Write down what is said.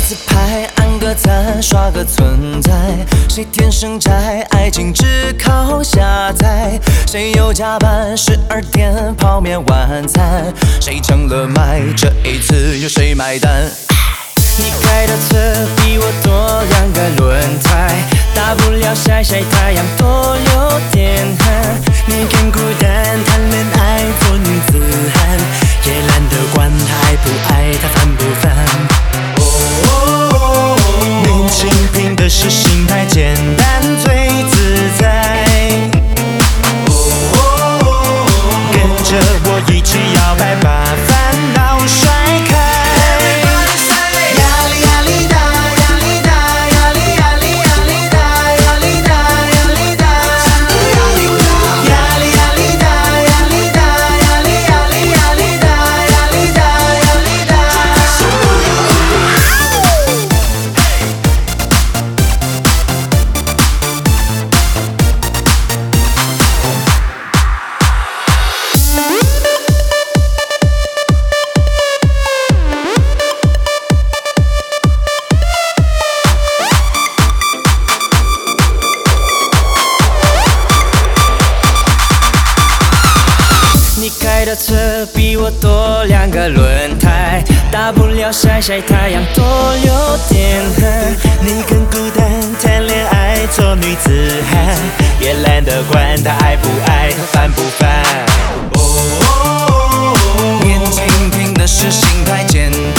自拍，按个赞，刷个存在。谁天生宅，爱情只靠下载。谁又加班12点泡面晚餐？谁成了麦，这一次由谁买单？你开的车比我多2个轮胎，大不了晒晒太阳，多流点汗。 你更孤单，谈恋爱做女子汉，也懒得管他爱不爱，他烦不烦。年轻凭的是心态简单最自在，跟着我一起摇摆，把烦恼甩开。 你开的车比我多2个轮胎，大不了晒晒太阳，多流点汗。 你更孤单，谈恋爱做女子汉，也懒得管他爱不爱，他烦不烦。 年轻凭的是心态简单。